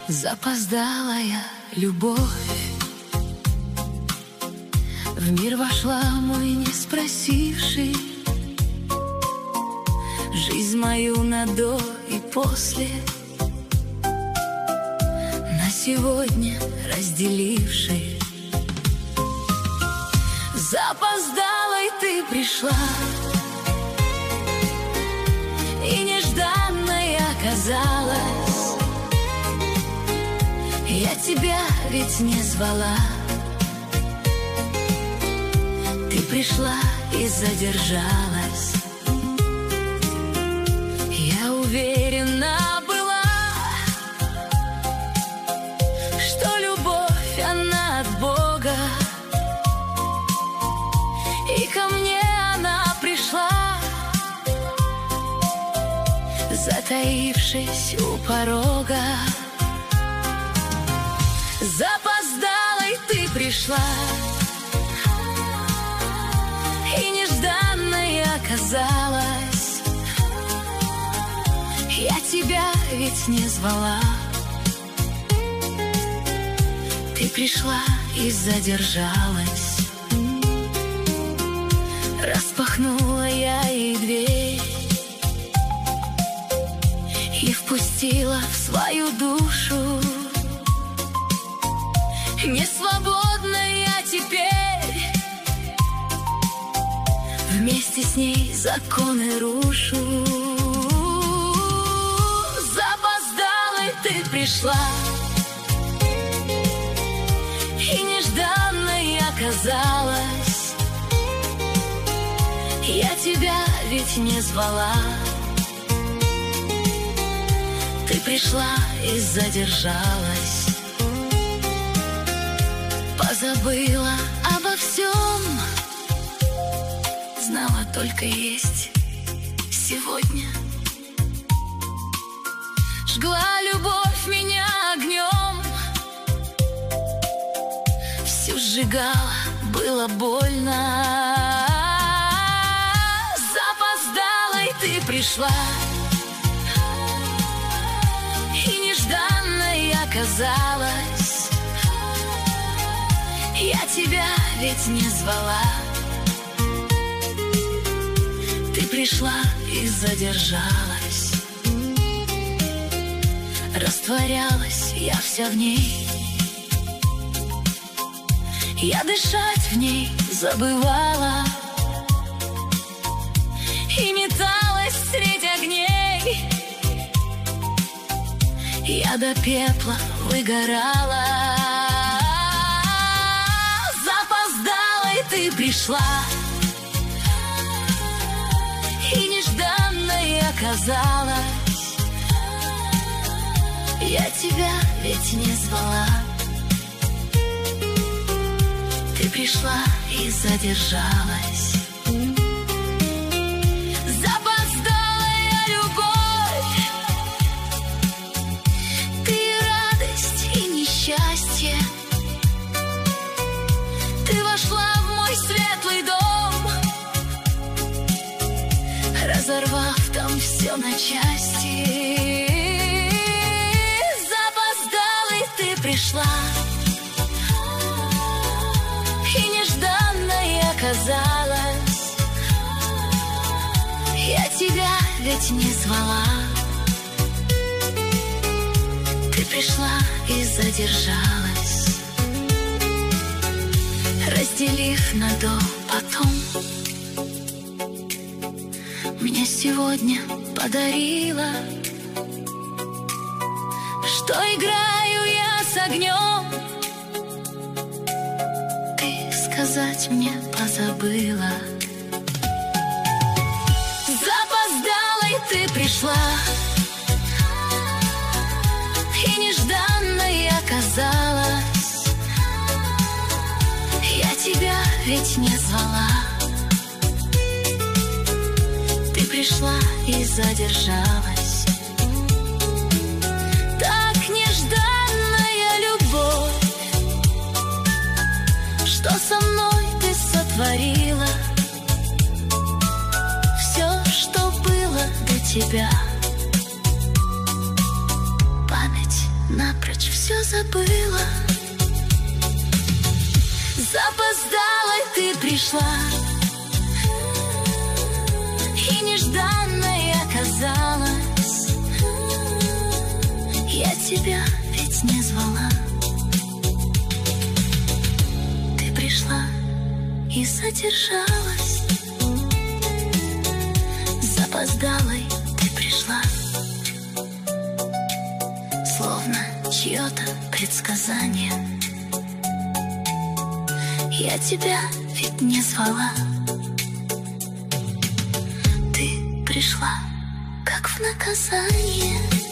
Запоздалая любовь в мир вошла мой не спросивший, жизнь мою на до и после, на сегодня разделивший. Запоздалой ты пришла, и нежданной оказалась. Я тебя ведь не звала, ты пришла и задержалась. Я уверена была, что любовь, она от Бога, и ко мне она пришла, затаившись у порога. Запоздалой ты пришла, и нежданной оказалась. Я тебя ведь не звала, ты пришла и задержалась. Распахнула я ей дверь и впустила в свою душу. Не свободна я теперь, вместе с ней законы рушу. Запоздалой ты пришла, и нежданной оказалась. Я тебя ведь не звала, ты пришла и задержалась. Позабыла обо всем, знала только есть сегодня. Жгла любовь меня огнем, всю сжигала, было больно. Запоздалой ты пришла, и нежданной оказалась. Я тебя ведь не звала, ты пришла и задержалась. Растворялась я вся в ней, я дышать в ней забывала и металась средь огней. Я до пепла выгорала. Ты пришла, и нежданной оказалась. Я тебя ведь не звала, ты пришла и задержалась. Запоздалая любовь, ты радость и несчастье. Ты вошла светлый дом, разорвав там все на части. Запоздалой ты пришла, и нежданной оказалась. Я тебя ведь не звала, ты пришла и задержалась. Разделив на до потом, мне сегодня подарила, что играю я с огнем. Ты сказать мне позабыла. Запоздалой ты пришла, и нежданной оказалась. Я тебя ведь не звала, ты пришла и задержалась. Так нежданная любовь, что со мной ты сотворила. Все, что было до тебя, память напрочь все забыла. Запоздалой ты пришла, и нежданной оказалась. Я тебя ведь не звала. Ты пришла и задержалась. Запоздалой ты пришла, словно чье-то предсказание. Я тебя ведь не звала. Ты пришла, как в наказание.